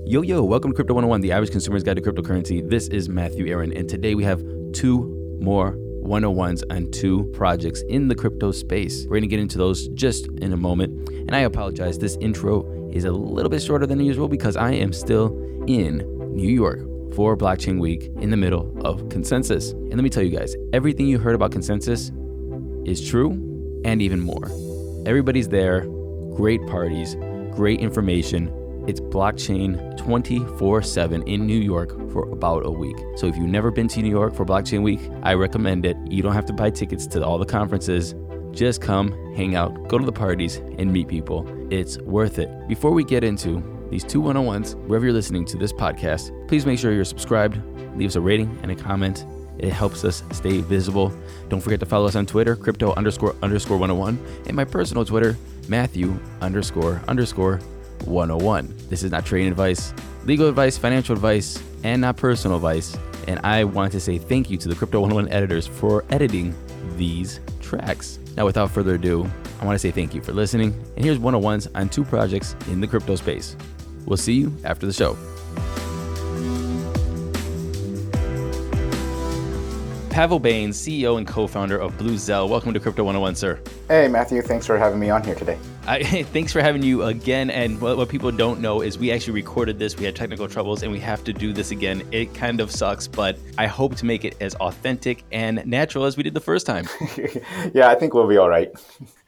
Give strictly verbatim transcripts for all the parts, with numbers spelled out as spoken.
Yo, yo, welcome to Crypto one oh one, the average consumer's guide to cryptocurrency. This is Matthew Aaron, and today we have two more one oh ones on two projects in the crypto space. We're going to get into those just in a moment. And I apologize, this intro is a little bit shorter than usual because I am still in New York for Blockchain Week in the middle of Consensus. And let me tell you guys, everything you heard about Consensus is true and even more. Everybody's there, great parties, great information. It's blockchain twenty-four seven in New York for about a week. So if you've never been to New York for Blockchain Week, I recommend it. You don't have to buy tickets to all the conferences. Just come, hang out, go to the parties, and meet people. It's worth it. Before we get into these two one oh ones, wherever you're listening to this podcast, please make sure you're subscribed, leave us a rating and a comment. It helps us stay visible. Don't forget to follow us on Twitter, crypto underscore underscore 101, and my personal Twitter, Matthew underscore underscore one oh one. This is not trading advice, legal advice, financial advice, and not personal advice. And I want to say thank you to the Crypto one oh one editors for editing these tracks. Now, without further ado, I want to say thank you for listening. And here's one oh ones on two projects in the crypto space. We'll see you after the show. Pavel Bains, C E O and co-founder of Bluzelle. Welcome to Crypto one oh one, sir. Hey, Matthew. Thanks for having me on here today. I, thanks for having you again. And what, what people don't know is we actually recorded this. We had technical troubles and we have to do this again. It kind of sucks, but I hope to make it as authentic and natural as we did the first time. Yeah, I think we'll be all right.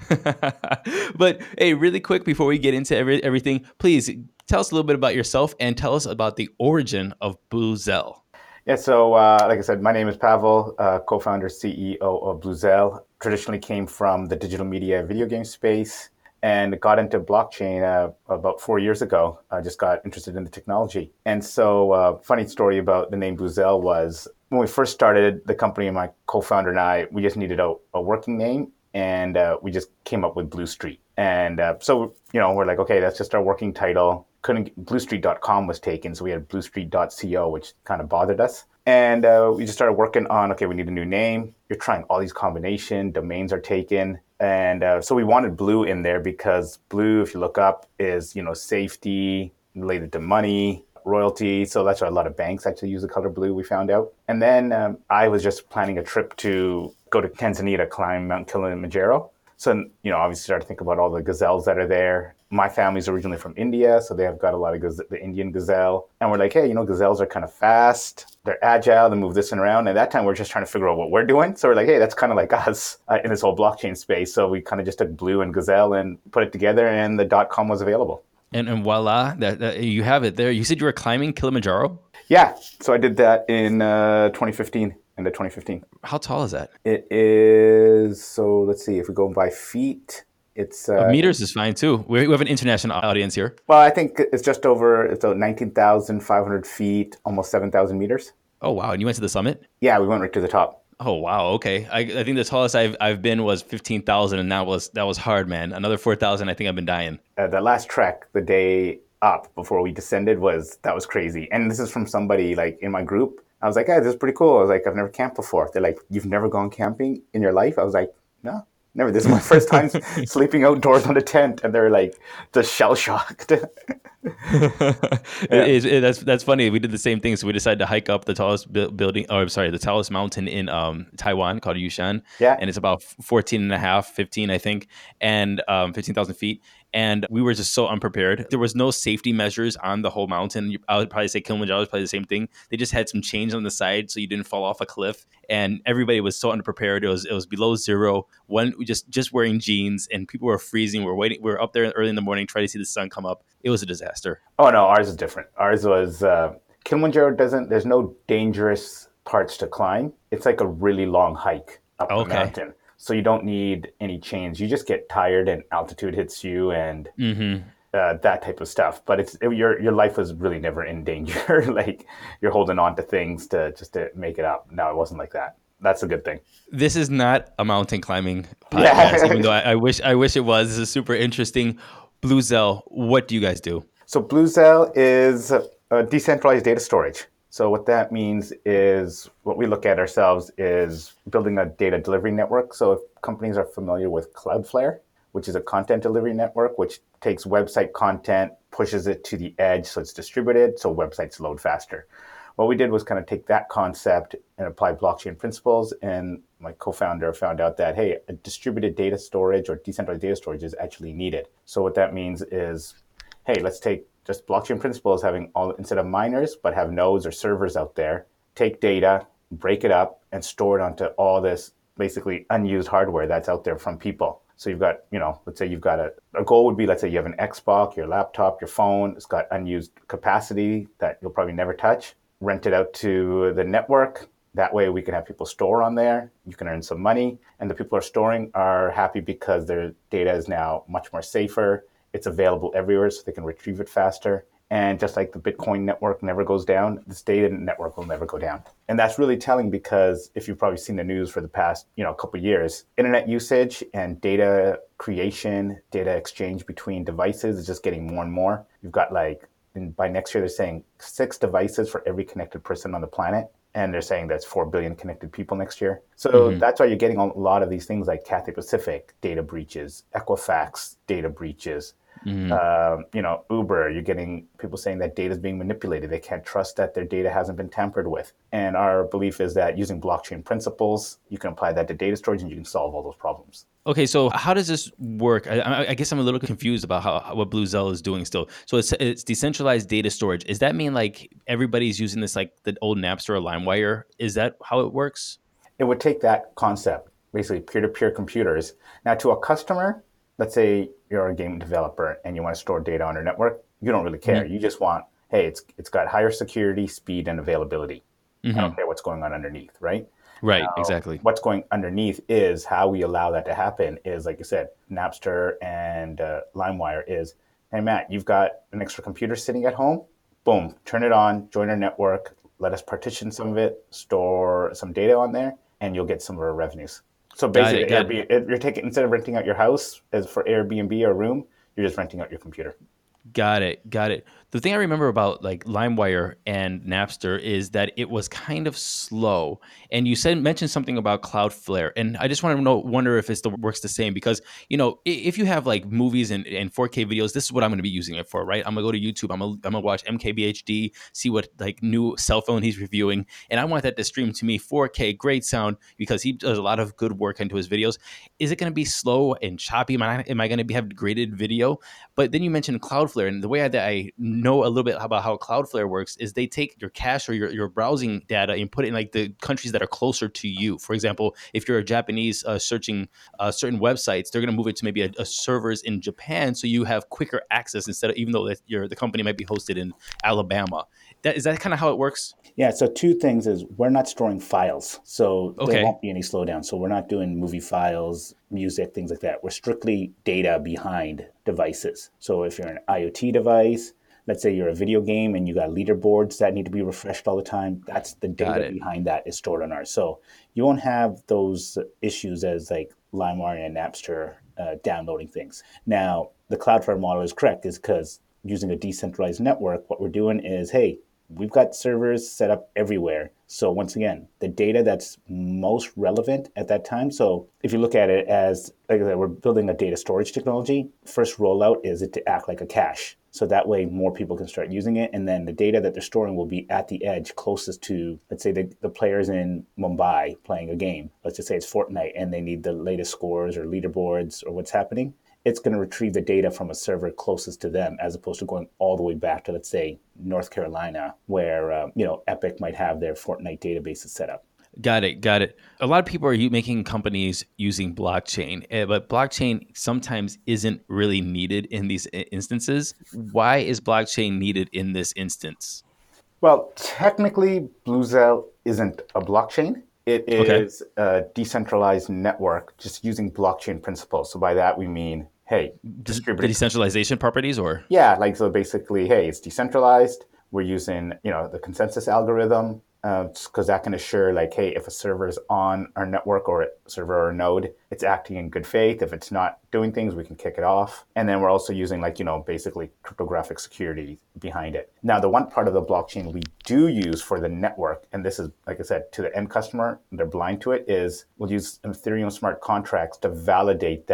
But hey, really quick before we get into every, everything, please tell us a little bit about yourself and tell us about the origin of Bluzelle. Yeah, so uh, like I said, my name is Pavel, uh, co-founder, C E O of Bluzelle. Traditionally came from the digital media video game space and got into blockchain uh, about four years ago. I just got interested in the technology. And so uh, funny story about the name Bluzelle was when we first started the company, my co-founder and I, we just needed a, a working name. And uh, we just came up with Blue Street. And uh, so, you know, we're like, okay, that's just our working title. Couldn't blue street dot com was taken, so we had blue street dot co, which kind of bothered us. And uh, we just started working on, okay, we need a new name. You're trying all these combination, domains are taken. And uh, so we wanted blue in there because blue, if you look up, is, you know, safety, related to money, royalty. So that's why a lot of banks actually use the color blue, we found out. And then um, I was just planning a trip to go to Tanzania to climb Mount Kilimanjaro. So, you know, obviously started to think about all the gazelles that are there. My family's originally from India, so they have got a lot of gaz- the Indian gazelle. And we're like, hey, you know, gazelles are kind of fast. They're agile. They move this and around. And at that time, we're just trying to figure out what we're doing. So we're like, hey, that's kind of like us uh, in this whole blockchain space. So we kind of just took blue and gazelle and put it together, and the .com was available. And, and voila, that, that you have it there. You said you were climbing Kilimanjaro? Yeah. So I did that in uh, twenty fifteen. Into twenty fifteen. How tall is that? It is, so let's see, if we go by feet, it's... Uh, uh, meters is fine too. We have an international audience here. Well, I think it's just over, it's about nineteen thousand five hundred feet, almost seven thousand meters. Oh, wow. And you went to the summit? Yeah, we went right to the top. Oh, wow. Okay. I, I think the tallest I've I've been was fifteen thousand, and that was that was hard, man. Another four thousand, I think I've been dying. Uh, the last trek, the day up before we descended, was, that was crazy. And this is from somebody like in my group. I was like, hey, this is pretty cool. I was like, I've never camped before. They're like, you've never gone camping in your life? I was like, no, never. This is my first time sleeping outdoors on a tent. And they're like, just shell-shocked. Yeah. it, it, that's that's funny. We did the same thing. So we decided to hike up the tallest bu- building, or I'm sorry, the tallest mountain in um, Taiwan called Yushan. Yeah. And it's about fourteen and a half, fifteen, I think, and um, fifteen thousand feet. And we were just so unprepared. There was no safety measures on the whole mountain. I would probably say Kilimanjaro was probably the same thing. They just had some chains on the side so you didn't fall off a cliff. And everybody was so unprepared. It was it was below zero. One just just wearing jeans, and people were freezing. We were waiting. We were up there early in the morning trying to see the sun come up. It was a disaster. Oh no, ours is different. Ours was uh, Kilimanjaro doesn't. There's no dangerous parts to climb. It's like a really long hike up Okay. the mountain. So you don't need any chains. You just get tired and altitude hits you and Mm-hmm. uh, that type of stuff. But it's it, your your life was really never in danger. Like you're holding on to things to just to make it up. No, it wasn't like that. That's a good thing. This is not a mountain climbing podcast, Yeah. even though I, I wish I wish it was. This is super interesting. Bluzelle, what do you guys do? So Bluzelle is a decentralized data storage. So what that means is what we look at ourselves is building a data delivery network. So if companies are familiar with Cloudflare, which is a content delivery network, which takes website content, pushes it to the edge so it's distributed, so websites load faster. What we did was kind of take that concept and apply blockchain principles. And my co-founder found out that, hey, a distributed data storage or decentralized data storage is actually needed. So what that means is, hey, let's take just blockchain principles, having all, instead of miners, but have nodes or servers out there, take data, break it up, and store it onto all this basically unused hardware that's out there from people. So you've got, you know, let's say you've got a, a goal would be, let's say you have an Xbox, your laptop, your phone, it's got unused capacity that you'll probably never touch. Rent it out to the network. That way we can have people store on there. You can earn some money. And the people who are storing are happy because their data is now much more safer. It's available everywhere so they can retrieve it faster. And just like the Bitcoin network never goes down, this data network will never go down. And that's really telling because if you've probably seen the news for the past, you know, couple of years, internet usage and data creation, data exchange between devices is just getting more and more. You've got like, and by next year, they're saying six devices for every connected person on the planet. And they're saying that's four billion connected people next year. So mm-hmm. that's why you're getting a lot of these things like Cathay Pacific data breaches, Equifax data breaches, mm-hmm. um, you know, Uber, you're getting people saying that data is being manipulated. They can't trust that their data hasn't been tampered with. And our belief is that using blockchain principles, you can apply that to data storage and you can solve all those problems. Okay, so how does this work? I, I guess I'm a little confused about how, how what Bluzelle is doing still. So it's it's decentralized data storage. Does that mean like everybody's using this like the old Napster or LimeWire? Is that how it works? It would take that concept, basically peer-to-peer computers. Now to a customer, let's say you're a game developer and you want to store data on your network, you don't really care. Mm-hmm. You just want, hey, it's it's got higher security, speed, and availability. Mm-hmm. I don't care what's going on underneath, right? Right, now, exactly. What's going underneath is how we allow that to happen is, like you said, Napster and uh, LimeWire is, hey, Matt, you've got an extra computer sitting at home. Boom, turn it on, join our network, let us partition some of it, store some data on there, and you'll get some of our revenues. So basically, got it, got Airbnb, you're taking, instead of renting out your house as for Airbnb or room, you're just renting out your computer. Got it. Got it. The thing I remember about like LimeWire and Napster is that it was kind of slow. And you said mentioned something about Cloudflare, and I just want to know wonder if it still works the same because you know if you have like movies and, and four K videos, this is what I'm going to be using it for, right? I'm gonna go to YouTube. I'm gonna, I'm gonna watch M K B H D, see what like new cell phone he's reviewing, and I want that to stream to me four K, great sound because he does a lot of good work into his videos. Is it going to be slow and choppy? Am I, am I going to be have graded video? But then you mentioned Cloudflare, and the way that I know a little bit about how Cloudflare works is they take your cache or your, your browsing data and put it in like the countries that are closer to you. For example, if you're a Japanese uh, searching uh, certain websites, they're going to move it to maybe a, a servers in Japan, so you have quicker access instead of even though that your the company might be hosted in Alabama. That is that kind of how it works? Yeah. So two things is we're not storing files, so okay. there won't be any slowdown. So we're not doing movie files, music, things like that. We're strictly data behind devices. So if you're an IoT device, let's say you're a video game and you got leaderboards that need to be refreshed all the time, that's the data behind that is stored on ours. So you won't have those issues as like LimeWire and Napster uh, downloading things. Now, the Cloudflare model is correct is because using a decentralized network, what we're doing is, hey, we've got servers set up everywhere. So once again, the data that's most relevant at that time. So if you look at it as, like I said, we're building a data storage technology. First rollout is it to act like a cache. So that way more people can start using it. And then the data that they're storing will be at the edge closest to, let's say the, the players in Mumbai playing a game. Let's just say it's Fortnite and they need the latest scores or leaderboards or what's happening. It's going to retrieve the data from a server closest to them as opposed to going all the way back to, let's say, North Carolina, where, uh, you know, Epic might have their Fortnite databases set up. Got it. Got it. A lot of people are making companies using blockchain, but blockchain sometimes isn't really needed in these instances. Why is blockchain needed in this instance? Well, technically, Bluzelle isn't a blockchain. It is okay. a decentralized network just using blockchain principles. So by that, we mean, hey, distributed. The decentralization properties or? Yeah, like so basically, hey, it's decentralized. We're using, you know, the consensus algorithm because uh, that can assure like, hey, if a server is on our network or a server or a node, it's acting in good faith. If it's not doing things, we can kick it off. And then we're also using like, you know, basically cryptographic security behind it. Now, the one part of the blockchain we do use for the network, and this is, like I said, to the end customer, they're blind to it, is we'll use Ethereum smart contracts to validate that,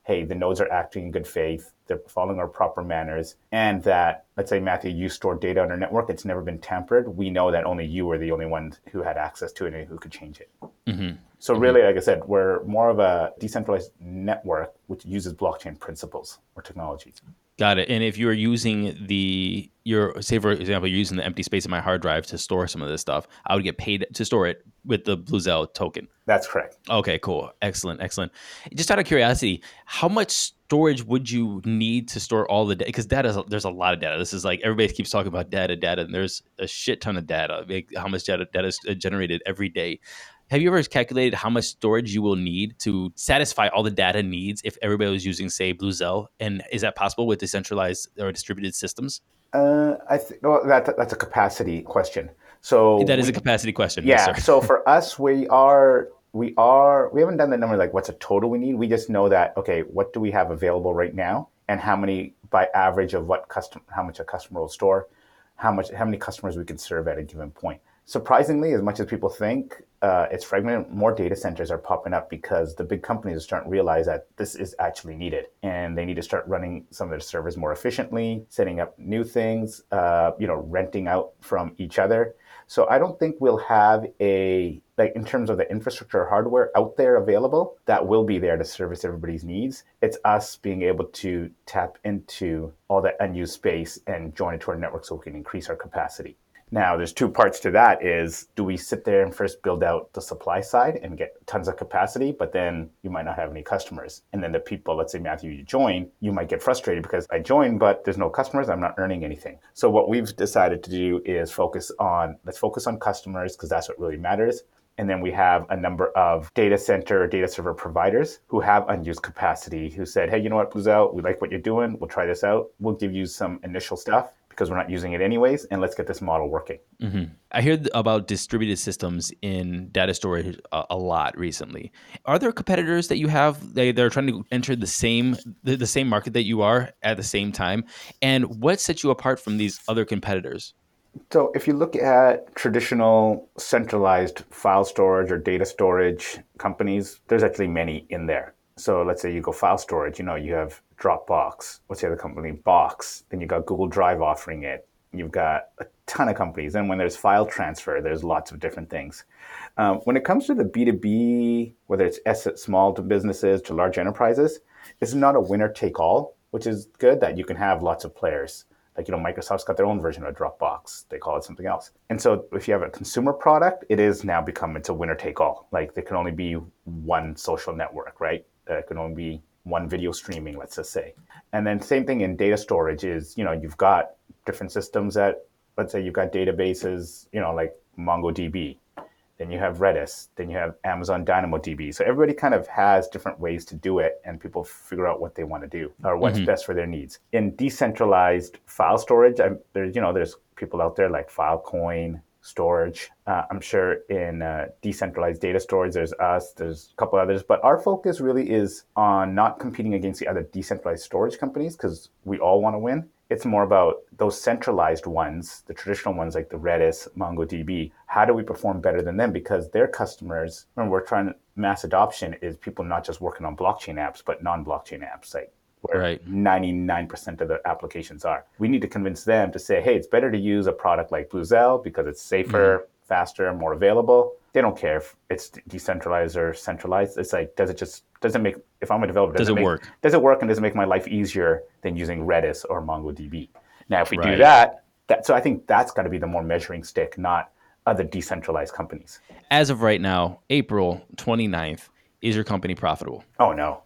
hey, the nodes are acting in good faith, they're following our proper manners, and that, let's say, Matthew, you store data on our network, it's never been tampered, we know that only you were the only one who had access to it and who could change it. Mm-hmm. So mm-hmm. really, like I said, we're more of a decentralized network which uses blockchain principles or technologies. Got it. And if you're using the, your, say for example, you're using the empty space in my hard drive to store some of this stuff, I would get paid to store it with the Bluzelle token. That's correct. Okay, cool. Excellent, excellent. Just out of curiosity, how much storage would you need to store all the data? Because data, there's a lot of data. This is like, everybody keeps talking about data, data, and there's a shit ton of data. Like how much data, data is generated every day. Have you ever calculated how much storage you will need to satisfy all the data needs if everybody was using, say, Bluzelle? And is that possible with decentralized or distributed systems? Uh, I think well, that that's a capacity question. So that is we, a capacity question. Yeah. Yes, sir. So for us, we are we are we haven't done the number like what's a total we need. We just know that okay, what do we have available right now, and how many by average of what custom how much a customer will store, how much how many customers we can serve at a given point. Surprisingly, as much as people think uh, it's fragmented, more data centers are popping up because the big companies are starting to realize that this is actually needed. And they need to start running some of their servers more efficiently, setting up new things, uh, you know, renting out from each other. So I don't think we'll have a, like in terms of the infrastructure or hardware out there available, that will be there to service everybody's needs. It's us being able to tap into all that unused space and join it to our network so we can increase our capacity. Now, there's two parts to that is, do we sit there and first build out the supply side and get tons of capacity, but then you might not have any customers. And then the people, let's say, Matthew, you join, you might get frustrated because I joined, but there's no customers, I'm not earning anything. So what we've decided to do is focus on, let's focus on customers because that's what really matters. And then we have a number of data center or data server providers who have unused capacity who said, hey, you know what, Bluzelle, we like what you're doing. We'll try this out. We'll give you some initial stuff because we're not using it anyways, and let's get this model working. Mm-hmm. I hear about distributed systems in data storage a, a lot recently. Are there competitors that you have they, they're trying to enter the same the, the same market that you are at the same time? And what sets you apart from these other competitors? So if you look at traditional centralized file storage or data storage companies, there's actually many in there. So let's say you go file storage, you know, you have Dropbox. What's the other company? Box. Then you got Google Drive offering it. You've got a ton of companies. And when there's file transfer, there's lots of different things. Um, when it comes to the B two B, whether it's S- small to businesses to large enterprises, it's not a winner take all, which is good that you can have lots of players. Like, you know, Microsoft's got their own version of Dropbox. They call it something else. And so if you have a consumer product, it is now become, it's a winner take all. Like there can only be one social network, right? There can only be one video streaming, let's just say. And then same thing in data storage is, you know, you've got different systems that, let's say you've got databases, you know, like MongoDB. Then you have Redis, then you have Amazon DynamoDB. So everybody kind of has different ways to do it, and people figure out what they want to do or what's mm-hmm. best for their needs. In decentralized file storage, I'm, there's you know there's people out there like Filecoin storage. Uh, I'm sure in uh, decentralized data storage, there's us, there's a couple others, but our focus really is on not competing against the other decentralized storage companies because we all want to win. It's more about those centralized ones, the traditional ones like the Redis, MongoDB. How do we perform better than them? Because their customers, when we're trying to mass adoption, is people not just working on blockchain apps, but non-blockchain apps, like where right. ninety-nine percent of the applications are. We need to convince them to say, hey, it's better to use a product like Bluzelle because it's safer, mm-hmm. faster, more available. They don't care if it's decentralized or centralized. It's like, does it just, does it make, if I'm a developer, does, does it, it make, work? Does it work and does it make my life easier than using Redis or MongoDB? Now, if we right. do that, that, so I think that's got to be the more measuring stick, not other decentralized companies. As of right now, April twenty-ninth, is your company profitable? Oh, no.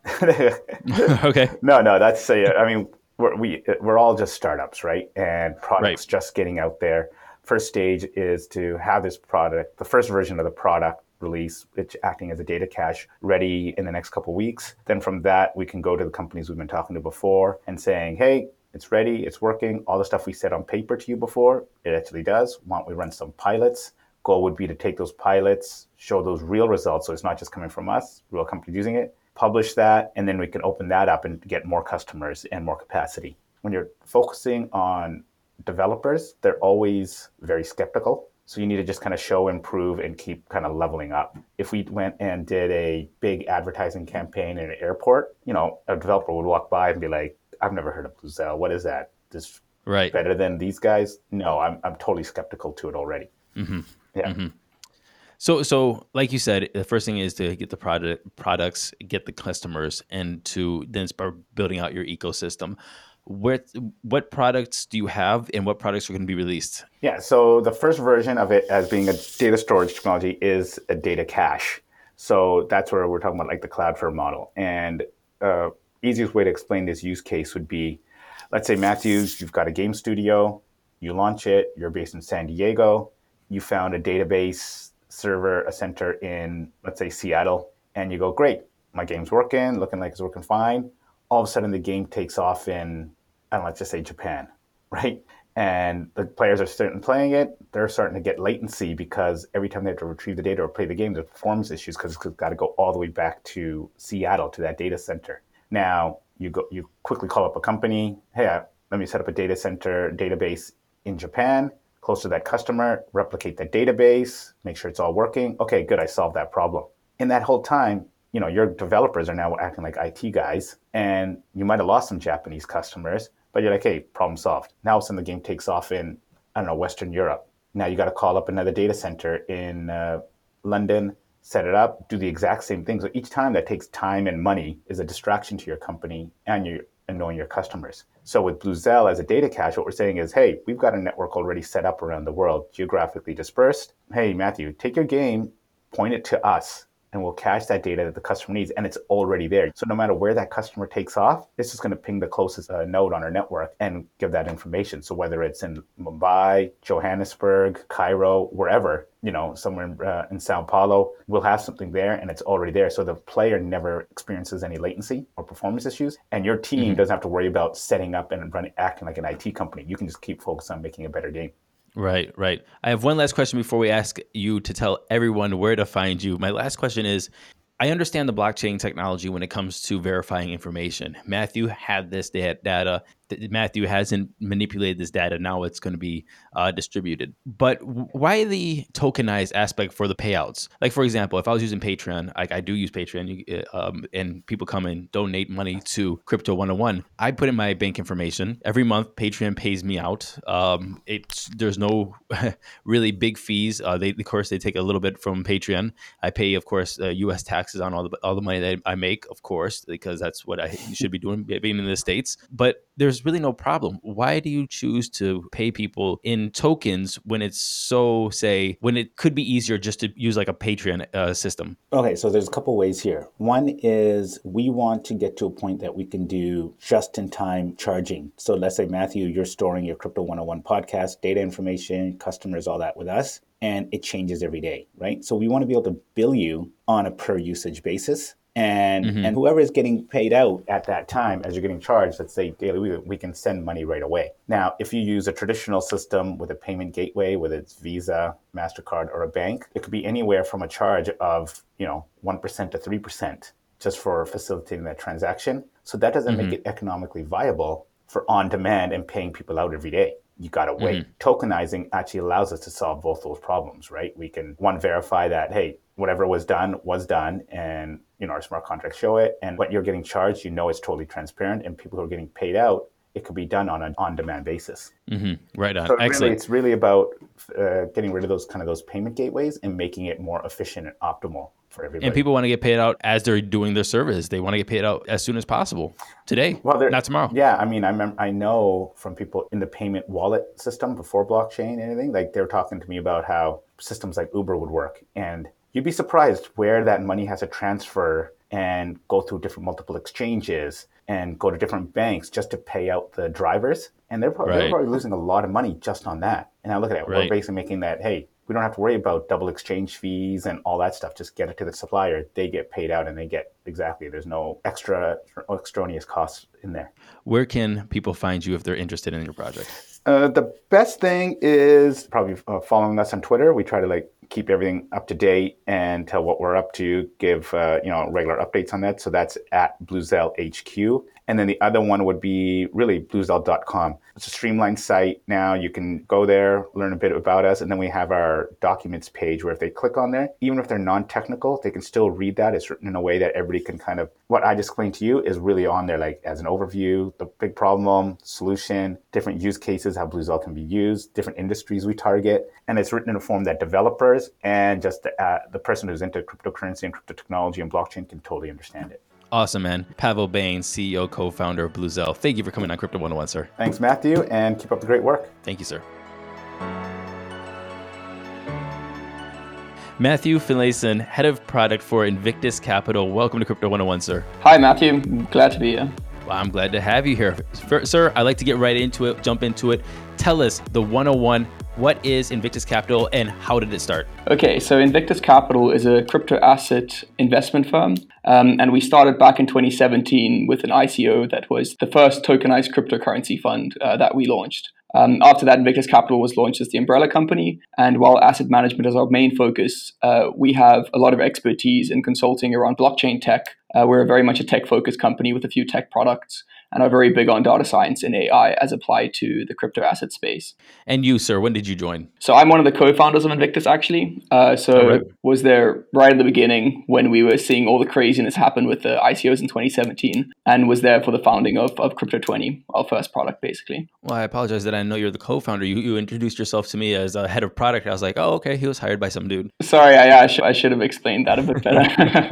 Okay. No, no, that's, uh, I mean, we're, we, we're all just startups, right? And products right. just getting out there. First stage is to have this product, the first version of the product release, it's acting as a data cache, ready in the next couple of weeks. Then from that, we can go to the companies we've been talking to before and saying, hey, it's ready, it's working. All the stuff we said on paper to you before, it actually does. Why don't we run some pilots? Goal would be to take those pilots, show those real results, so it's not just coming from us, real companies using it, publish that, and then we can open that up and get more customers and more capacity. When you're focusing on developers, they're always very skeptical. So you need to just kind of show, improve, and keep kind of leveling up. If we went and did a big advertising campaign in an airport, you know, a developer would walk by and be like, I've never heard of Bluezell. What is that? This Right. better than these guys? No, I'm I'm totally skeptical to it already. Mm-hmm. Yeah. Mm-hmm. So, so like you said, the first thing is to get the product products, get the customers, and to then start building out your ecosystem. Where, what products do you have, and what products are going to be released? Yeah. So the first version of it as being a data storage technology is a data cache. So that's where we're talking about like the Cloudflare model. And uh, easiest way to explain this use case would be, let's say Matthews, you've got a game studio, you launch it, you're based in San Diego, you found a database server, a center in, let's say, Seattle, and you go, great, my game's working, looking like it's working fine. All of a sudden, the game takes off in, I don't know, let's just say Japan, right? And the players are starting playing it. They're starting to get latency because every time they have to retrieve the data or play the game, there's performance issues because it's got to go all the way back to Seattle, to that data center. Now, you go, you quickly call up a company. Hey, let me set up a data center database in Japan, close to that customer, replicate that database, make sure it's all working. Okay, good, I solved that problem. In that whole time, you know, your developers are now acting like I T guys, and you might have lost some Japanese customers, but you're like, hey, problem solved. Now all of a sudden the game takes off in, I don't know, Western Europe. Now you got to call up another data center in uh, London, set it up, do the exact same thing. So each time that takes time and money is a distraction to your company and your and knowing your customers. So with Bluezell as a data cache, what we're saying is, hey, we've got a network already set up around the world, geographically dispersed. Hey, Matthew, take your game, point it to us, and we'll cache that data that the customer needs, and it's already there. So no matter where that customer takes off, it's just going to ping the closest uh, node on our network and give that information. So whether it's in Mumbai, Johannesburg, Cairo, wherever, you know, somewhere in, uh, in Sao Paulo, we'll have something there, and it's already there. So the player never experiences any latency or performance issues, and your team mm-hmm. doesn't have to worry about setting up and running, acting like an I T company. You can just keep focused on making a better game. Right, right. I have one last question before we ask you to tell everyone where to find you. My last question is, I understand the blockchain technology when it comes to verifying information. Matthew had this data. Matthew hasn't manipulated this data. Now it's going to be uh, distributed. But why the tokenized aspect for the payouts? Like, for example, if I was using Patreon, like I do use Patreon, um, and people come and donate money to Crypto one oh one, I put in my bank information. Every month, Patreon pays me out. Um, it's there's no really big fees. Uh, they, of course, they take a little bit from Patreon. I pay, of course, uh, U S taxes on all the all the money that I make, of course, because that's what I should be doing, being in the States. But there's really no problem. Why do you choose to pay people in tokens when it's so, say, when it could be easier just to use like a Patreon uh, system? Okay, so there's a couple ways here. One is we want to get to a point that we can do just-in-time charging. So let's say, Matthew, you're storing your Crypto one oh one podcast, data information, customers, all that with us, and it changes every day, right? So we want to be able to bill you on a per usage basis. And mm-hmm. and whoever is getting paid out at that time, as you're getting charged, let's say daily, we, we can send money right away. Now, if you use a traditional system with a payment gateway, whether it's Visa, MasterCard, or a bank, it could be anywhere from a charge of, you know, one percent to three percent just for facilitating that transaction. So that doesn't mm-hmm. make it economically viable for on-demand and paying people out every day. You got to wait. Mm-hmm. Tokenizing actually allows us to solve both those problems, right? We can, one, verify that, hey, whatever was done was done, and you know our smart contracts show it, and what you're getting charged, you know, it's totally transparent, and people who are getting paid out, it could be done on an on-demand basis. Mm-hmm. Right on. So Excellent. Really, it's really about uh, getting rid of those kind of those payment gateways and making it more efficient and optimal for everybody. And people want to get paid out as they're doing their service. They want to get paid out as soon as possible. Today, well, not tomorrow. Yeah, I mean, I remember, I know from people in the payment wallet system before blockchain and anything, like they were talking to me about how systems like Uber would work, and you'd be surprised where that money has to transfer and go through different multiple exchanges and go to different banks just to pay out the drivers. And they're probably, right. they're probably losing a lot of money just on that. And now look at it. Right. We're basically making that, hey, we don't have to worry about double exchange fees and all that stuff. Just get it to the supplier. They get paid out and they get exactly. There's no extra extraneous costs in there. Where can people find you if they're interested in your project? Uh, the best thing is probably uh, following us on Twitter. We try to like keep everything up to date and tell what we're up to, give uh, you know regular updates on that. So that's at Bluezell H Q. And then the other one would be really bluezell dot com. It's a streamlined site. Now you can go there, learn a bit about us, and then we have our documents page where if they click on there, even if they're non-technical, they can still read that. It's written in a way that everybody can kind of, what I just explained to you is really on there, like as an overview, the big problem, solution, different use cases, how Bluezell can be used, different industries we target. And it's written in a form that developers and just the, uh, the person who's into cryptocurrency and crypto technology and blockchain can totally understand it. Awesome, man. Pavel Bain, C E O, co-founder of Bluezell. Thank you for coming on Crypto one oh one, sir. Thanks, Matthew, and keep up the great work. Thank you, sir. Matthew Finlayson, Head of Product for Invictus Capital. Welcome to Crypto one oh one, sir. Hi, Matthew. Glad to be here. Well, I'm glad to have you here. Sir, I'd like to get right into it, jump into it. Tell us, the one oh one, what is Invictus Capital and how did it start? Okay, so Invictus Capital is a crypto asset investment firm. Um, and we started back in twenty seventeen with an I C O that was the first tokenized cryptocurrency fund uh, that we launched. Um, after that, Invictus Capital was launched as the umbrella company. And while asset management is our main focus, uh, we have a lot of expertise in consulting around blockchain tech. Uh, we're very much a tech-focused company with a few tech products and are very big on data science and A I as applied to the crypto asset space. And you, sir, when did you join? So I'm one of the co-founders of Invictus, actually. Uh, so oh, right. was there right at the beginning when we were seeing all the craziness happen with the I C Os in twenty seventeen, and was there for the founding of, of Crypto twenty, our first product, basically. Well, I apologize that I know you're the co-founder. You, you introduced yourself to me as a head of product. I was like, oh, okay, he was hired by some dude. Sorry, I, I, sh- I should have explained that a bit better.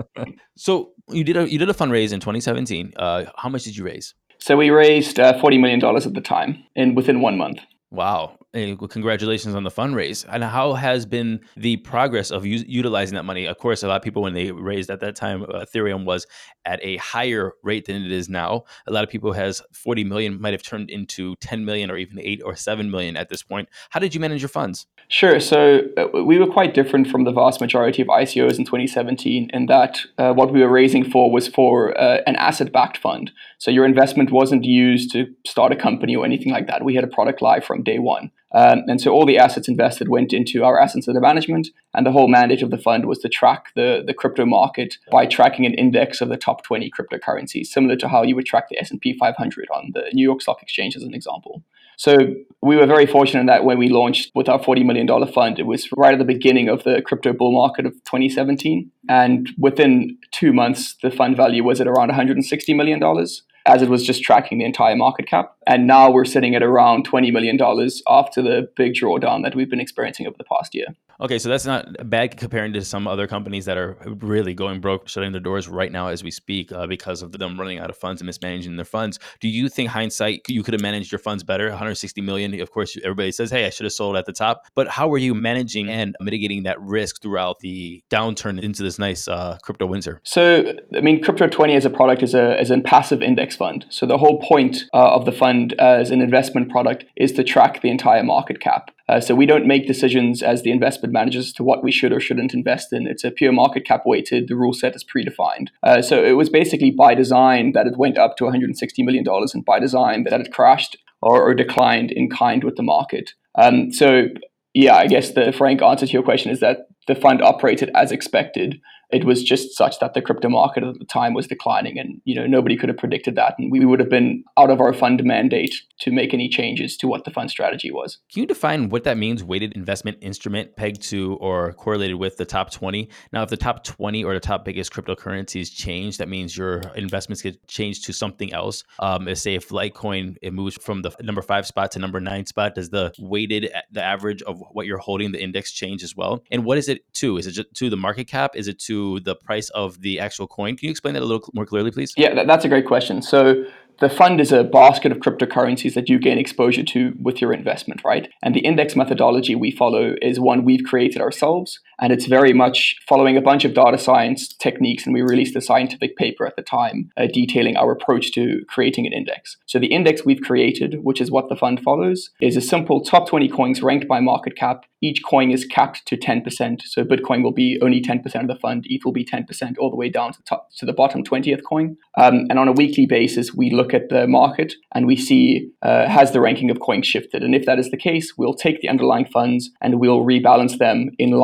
So you did a you did a fundraise in twenty seventeen. Uh, how much did you raise? So we raised uh, forty million dollars at the time in within one month. Wow. Hey, well, congratulations on the fundraise. And how has been the progress of u- utilizing that money? Of course, a lot of people, when they raised at that time, uh, Ethereum was at a higher rate than it is now. A lot of people has forty million might have turned into ten million or even eight or seven million at this point. How did you manage your funds? Sure. So uh, we were quite different from the vast majority of I C Os in twenty seventeen in that uh, what we were raising for was for uh, an asset-backed fund. So your investment wasn't used to start a company or anything like that. We had a product live from day one. Um, and so all the assets invested went into our assets under management. And the whole mandate of the fund was to track the, the crypto market by tracking an index of the top twenty cryptocurrencies, similar to how you would track the S and P five hundred on the New York Stock Exchange as an example. So we were very fortunate that when we launched with our forty million dollars fund, it was right at the beginning of the crypto bull market of twenty seventeen. And within two months, the fund value was at around one hundred sixty million dollars. As it was just tracking the entire market cap. And now we're sitting at around twenty million dollars after the big drawdown that we've been experiencing over the past year. Okay, so that's not bad comparing to some other companies that are really going broke, shutting their doors right now as we speak uh, because of them running out of funds and mismanaging their funds. Do you think hindsight, you could have managed your funds better? one hundred sixty million, of course, everybody says, hey, I should have sold at the top. But how were you managing and mitigating that risk throughout the downturn into this nice uh, crypto winter? So, I mean, Crypto twenty as a product is a, is a passive index fund. So the whole point uh, of the fund as an investment product is to track the entire market cap. Uh, so we don't make decisions as the investment managers to what we should or shouldn't invest in. It's a pure market cap weighted. The rule set is predefined. Uh, so it was basically by design that it went up to one hundred sixty million dollars and by design that it crashed or, or declined in kind with the market. Um, so yeah, I guess the frank answer to your question is that the fund operated as expected. It was just such that the crypto market at the time was declining and, you know, nobody could have predicted that. And we would have been out of our fund mandate to make any changes to what the fund strategy was. Can you define what that means, weighted investment instrument pegged to or correlated with the top twenty? Now, if the top twenty or the top biggest cryptocurrencies change, that means your investments get changed to something else. Um, let's say if Litecoin, it moves from the number five spot to number nine spot, does the weighted, the average of what you're holding, the index change as well? And what is it to? Is it just to the market cap? Is it to the price of the actual coin? Can you explain that a little more clearly, please? Yeah, that, that's a great question. So the fund is a basket of cryptocurrencies that you gain exposure to with your investment, right? And the index methodology we follow is one we've created ourselves. And it's very much following a bunch of data science techniques. And we released a scientific paper at the time uh, detailing our approach to creating an index. So the index we've created, which is what the fund follows, is a simple top twenty coins ranked by market cap. Each coin is capped to ten percent. So Bitcoin will be only ten percent of the fund. E T H will be ten percent all the way down to, top, to the bottom twentieth coin. Um, and on a weekly basis, we look at the market and we see uh, has the ranking of coins shifted. And if that is the case, we'll take the underlying funds and we'll rebalance them in line with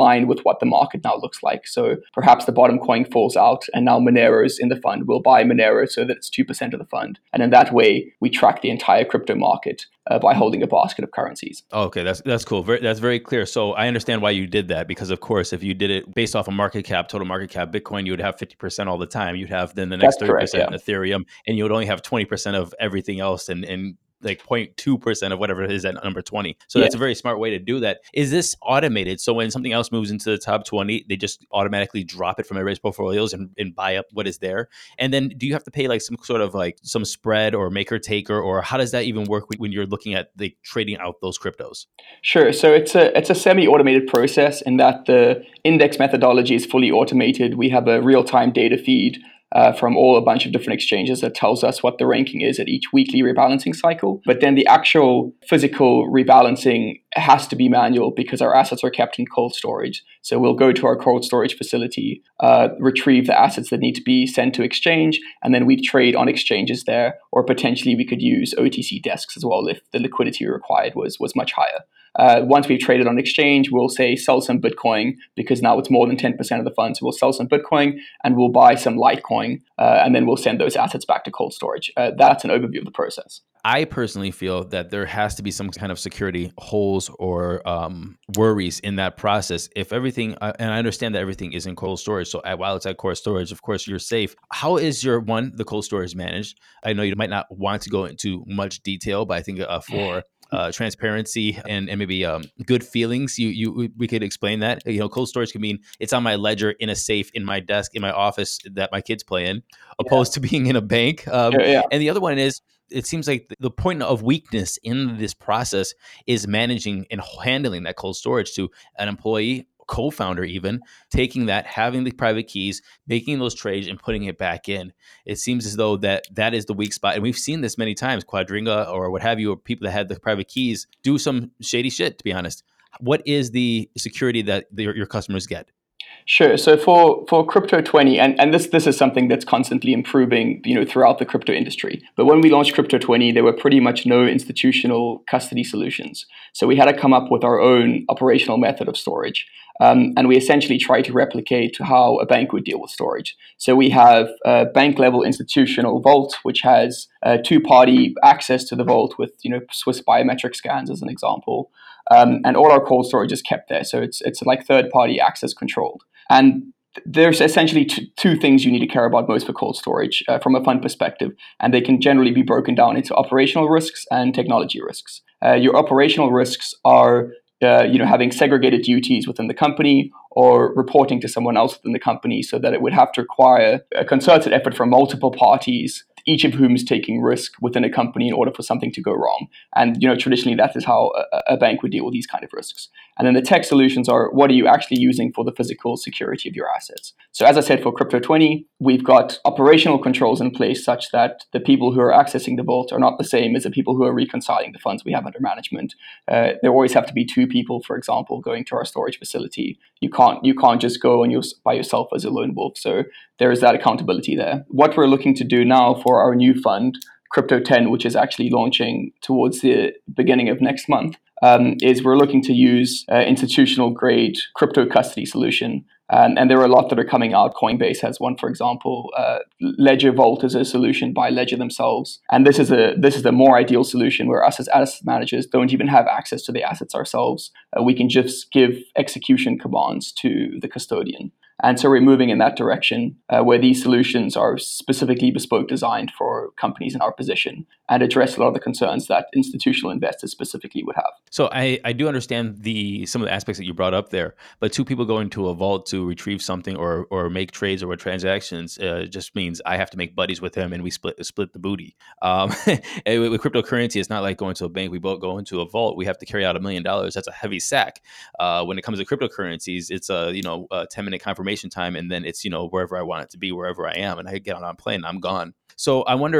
what the market now looks like. So perhaps the bottom coin falls out and now Monero's in the fund. We'll buy Monero so that it's two percent of the fund. And in that way, we track the entire crypto market uh, by holding a basket of currencies. Okay, that's that's cool. Very, that's very clear. So I understand why you did that, because of course, if you did it based off of market cap, total market cap, Bitcoin, you would have fifty percent all the time. You'd have then the next That's thirty percent correct, Ethereum, and you would only have twenty percent of everything else, and and like zero point two percent of whatever it is at number twenty. So that's Yeah. a very smart way to do that. Is this automated? So when something else moves into the top twenty, they just automatically drop it from everybody's portfolios and, and buy up what is there? And then do you have to pay like some sort of like some spread or maker taker, or how does that even work when you're looking at the trading out those cryptos? Sure. So it's a it's a semi-automated process in that the index methodology is fully automated. We have a real-time data feed Uh, from all a bunch of different exchanges that tells us what the ranking is at each weekly rebalancing cycle. But then the actual physical rebalancing has to be manual because our assets are kept in cold storage. So we'll go to our cold storage facility, uh, retrieve the assets that need to be sent to exchange, and then we trade on exchanges there, or potentially we could use O T C desks as well if the liquidity required was was much higher. Uh, once we've traded on exchange, we'll say sell some Bitcoin because now it's more than ten percent of the fund. So we'll sell some Bitcoin and we'll buy some Litecoin, uh, and then we'll send those assets back to cold storage. Uh, that's an overview of the process. I personally feel that there has to be some kind of security holes or um, worries in that process. If everything, uh, and I understand that everything is in cold storage, so at, while it's at cold storage, of course, you're safe. How is your, one, the cold storage managed? I know you might not want to go into much detail, but I think uh, for Uh, transparency and, and maybe um, good feelings, you you we could explain that. You know, cold storage can mean it's on my ledger in a safe in my desk in my office that my kids play in, opposed yeah. to being in a bank. Um, yeah, yeah. And the other one is, it seems like the point of weakness in this process is managing and handling that cold storage to an employee, co-founder even, taking that, having the private keys, making those trades and putting it back in. It seems as though that that is the weak spot. And we've seen this many times, Quadringa or what have you, or people that had the private keys do some shady shit, to be honest. What is the security that the, your customers get? Sure. So for, for Crypto twenty, and, and this this is something that's constantly improving, you know, throughout the crypto industry. But when we launched Crypto twenty, there were pretty much no institutional custody solutions. So we had to come up with our own operational method of storage. Um, and we essentially try to replicate how a bank would deal with storage. So we have a bank level institutional vault, which has uh, two party access to the vault with, you know, Swiss biometric scans as an example. Um, and all our cold storage is kept there. So it's it's like third party access controlled. And there's essentially t- two things you need to care about most for cold storage uh, from a fund perspective, and they can generally be broken down into operational risks and technology risks. Uh, your operational risks are uh, you know, having segregated duties within the company or reporting to someone else within the company, so that it would have to require a concerted effort from multiple parties, each of whom is taking risk within a company in order for something to go wrong. And, you know, traditionally that is how a, a bank would deal with these kind of risks. And then the tech solutions are, what are you actually using for the physical security of your assets? So as I said, for Crypto twenty, we've got operational controls in place such that the people who are accessing the vault are not the same as the people who are reconciling the funds we have under management. Uh, there always have to be two people, for example, going to our storage facility. You can't you can't just go and you're by yourself as a lone wolf. So there is that accountability there. What we're looking to do now for our new fund, Crypto ten, which is actually launching towards the beginning of next month, um, is we're looking to use uh, institutional grade crypto custody solution. Um, and there are a lot that are coming out. Coinbase has one, for example. Uh, Ledger Vault is a solution by Ledger themselves. And this is a this is the more ideal solution where us as asset managers don't even have access to the assets ourselves. Uh, we can just give execution commands to the custodian. And so we're moving in that direction uh, where these solutions are specifically bespoke designed for companies in our position and address a lot of the concerns that institutional investors specifically would have. So I, I do understand the some of the aspects that you brought up there, but two people going to a vault to retrieve something or or make trades or transactions uh, just means I have to make buddies with him and we split split the booty. Um, with, with cryptocurrency, it's not like going to a bank. We both go into a vault. We have to carry out a million dollars. That's a heavy sack. Uh, when it comes to cryptocurrencies, it's a you know a ten minute confirmation time, and then it's you know wherever I want it to be, wherever I am, and I get on a plane, I'm gone. So I wonder,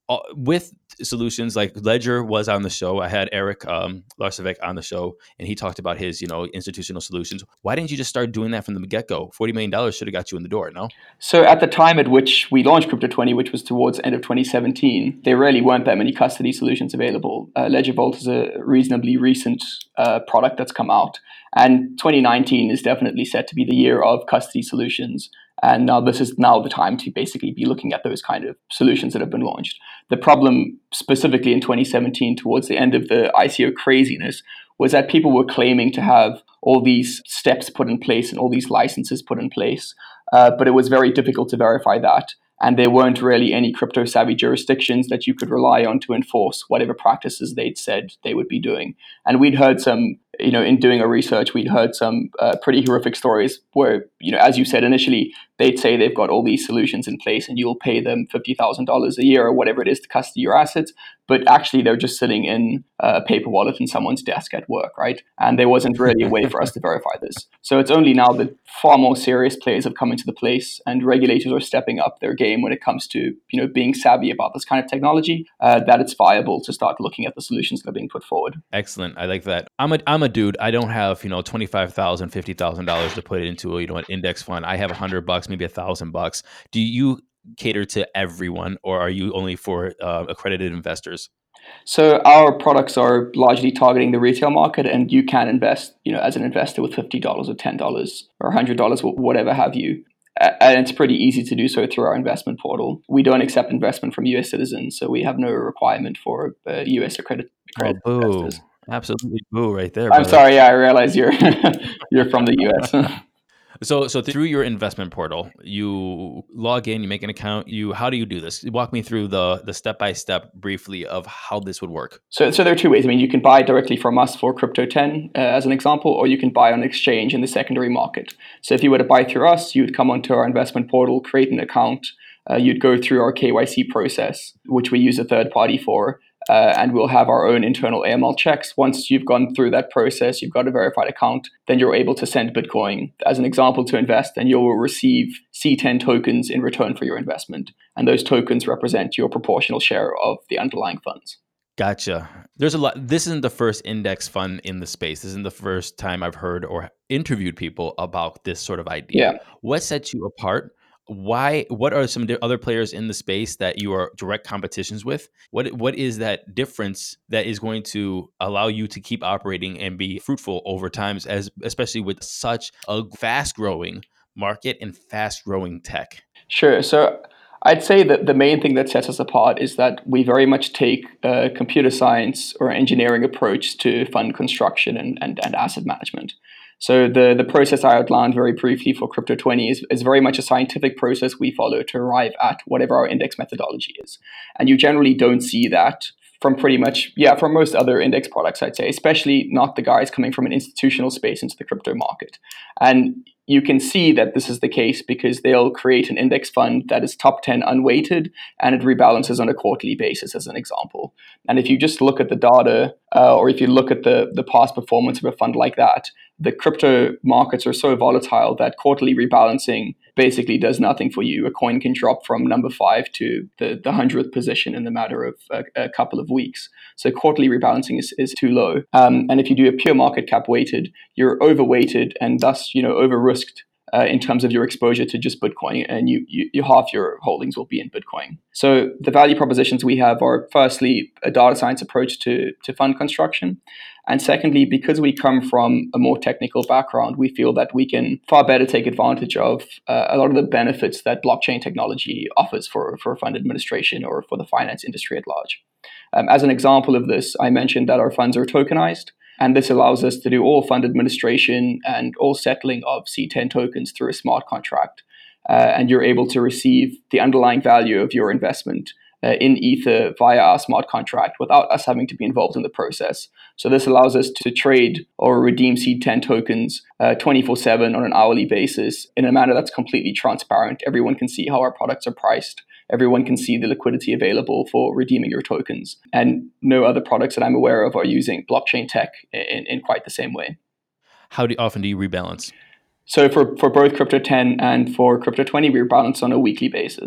uh, with solutions like Ledger was on the show. I had Eric um, Larsovic on the show, and he talked about his, you know, institutional solutions. Why didn't you just start doing that from the get-go? forty million dollars should have got you in the door, no? So at the time at which we launched Crypto twenty, which was towards the end of twenty seventeen, there really weren't that many custody solutions available. Uh, Ledger Vault is a reasonably recent uh, product that's come out. And twenty nineteen is definitely set to be the year of custody solutions. And now this is now the time to basically be looking at those kind of solutions that have been launched. The problem specifically in twenty seventeen, towards the end of the I C O craziness, was that people were claiming to have all these steps put in place and all these licenses put in place. Uh, but it was very difficult to verify that. And there weren't really any crypto-savvy jurisdictions that you could rely on to enforce whatever practices they'd said they would be doing. And we'd heard some, you know, in doing our research, we'd heard some uh, pretty horrific stories where, you know, as you said initially, they'd say they've got all these solutions in place and you'll pay them fifty thousand dollars a year or whatever it is to custody your assets. But actually, they're just sitting in a paper wallet in someone's desk at work, right? And there wasn't really a way for us to verify this. So it's only now that far more serious players have come into the place and regulators are stepping up their game when it comes to, you know, being savvy about this kind of technology, uh, that it's viable to start looking at the solutions that are being put forward. Excellent. I like that. I'm a I'm a dude. I don't have, you know, twenty-five thousand dollars, fifty thousand dollars to put into, you know, an index fund. I have a hundred bucks, maybe a thousand bucks. Do you cater to everyone, or are you only for uh, accredited investors? So our products are largely targeting the retail market, and you can invest, you know, as an investor with fifty dollars or ten dollars or one hundred dollars, whatever have you. And it's pretty easy to do so through our investment portal. We don't accept investment from U S citizens, so we have no requirement for uh, U S accredited, accredited oh, boo. investors. Absolutely boo right there. I'm brother. sorry, yeah, I realize you're you're from the U S. So, so through your investment portal, you log in, you make an account. You, how do you do this? Walk me through the the step by step briefly of how this would work. So, so there are two ways. I mean, you can buy directly from us for Crypto ten uh, as an example, or you can buy on exchange in the secondary market. So, if you were to buy through us, you would come onto our investment portal, create an account. Uh, you'd go through our K Y C process, which we use a third party for. Uh, and we'll have our own internal A M L checks. Once you've gone through that process, you've got a verified account, then you're able to send Bitcoin as an example to invest, and you'll receive C ten tokens in return for your investment. And those tokens represent your proportional share of the underlying funds. Gotcha. There's a lot. This isn't the first index fund in the space. This isn't the first time I've heard or interviewed people about this sort of idea. Yeah. What sets you apart? Why? What are some other players in the space that you are direct competitions with? What What is that difference that is going to allow you to keep operating and be fruitful over time, as especially with such a fast growing market and fast growing tech? Sure. So I'd say that the main thing that sets us apart is that we very much take a computer science or engineering approach to fund construction and, and, and asset management. So the, the process I outlined very briefly for Crypto twenty is, is very much a scientific process we follow to arrive at whatever our index methodology is. And you generally don't see that from pretty much, yeah, from most other index products, I'd say, especially not the guys coming from an institutional space into the crypto market. And you can see that this is the case because they'll create an index fund that is top ten unweighted and it rebalances on a quarterly basis, as an example. And if you just look at the data, uh, or if you look at the, the past performance of a fund like that, the crypto markets are so volatile that quarterly rebalancing basically does nothing for you. A coin can drop from number five to the, the hundredth position in the matter of a, a couple of weeks. So quarterly rebalancing is, is too low. Um, and if you do a pure market cap weighted, you're overweighted and thus, you know, over risked uh, in terms of your exposure to just Bitcoin, and you, you, you half your holdings will be in Bitcoin. So the value propositions we have are firstly a data science approach to, to fund construction. And secondly, because we come from a more technical background, we feel that we can far better take advantage of uh, a lot of the benefits that blockchain technology offers for, for fund administration or for the finance industry at large. Um, as an example of this, I mentioned that our funds are tokenized, and this allows us to do all fund administration and all settling of C ten tokens through a smart contract. Uh, and you're able to receive the underlying value of your investment uh, in Ether via our smart contract without us having to be involved in the process. So this allows us to trade or redeem C ten tokens uh, twenty-four seven on an hourly basis in a manner that's completely transparent. Everyone can see how our products are priced. Everyone can see the liquidity available for redeeming your tokens. And no other products that I'm aware of are using blockchain tech in, in quite the same way. How do, often do you rebalance? So for, for both Crypto ten and for Crypto twenty, we rebalance on a weekly basis.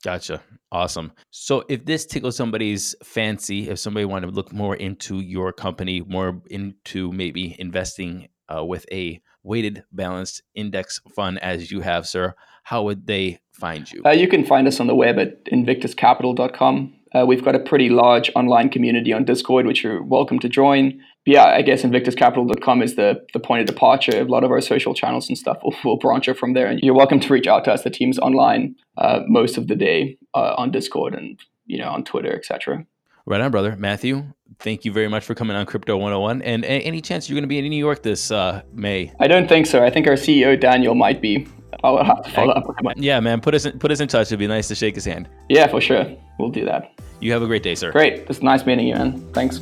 Gotcha. Awesome. So if this tickles somebody's fancy, if somebody wanted to look more into your company, more into maybe investing uh, with a weighted balanced index fund as you have, sir, how would they find you? Uh, you can find us on the web at invictus capital dot com. Uh, we've got a pretty large online community on Discord, which you're welcome to join. But yeah, I guess invictus capital dot com is the, the point of departure. A lot of our social channels and stuff will, will branch out from there. And you're welcome to reach out to us. The team's online uh, most of the day uh, on Discord and you know on Twitter, et cetera. Right on, brother. Matthew, thank you very much for coming on Crypto one oh one. And a- any chance you're going to be in New York this uh, May? I don't think so. I think our C E O, Daniel, might be. I'll have to follow up with him. Yeah, man. Put us in, put us in touch. It'd be nice to shake his hand. Yeah, for sure. We'll do that. You have a great day, sir. Great. It's nice meeting you, man. Thanks.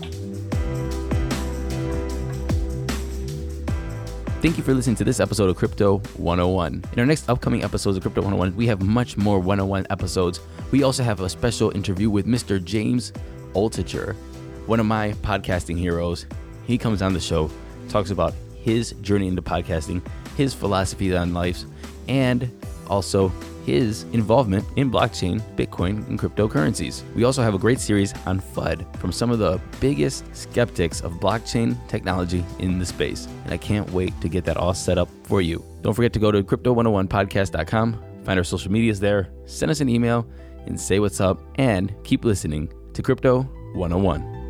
Thank you for listening to this episode of Crypto one oh one. In our next upcoming episodes of Crypto one oh one, we have much more one oh one episodes. We also have a special interview with Mister James Altucher, one of my podcasting heroes. He comes on the show, talks about his journey into podcasting, his philosophy on life, and also his involvement in blockchain, Bitcoin, and cryptocurrencies. We also have a great series on F U D from some of the biggest skeptics of blockchain technology in the space. And I can't wait to get that all set up for you. Don't forget to go to crypto one oh one podcast dot com, find our social medias there, send us an email, and say what's up, and keep listening to Crypto one oh one.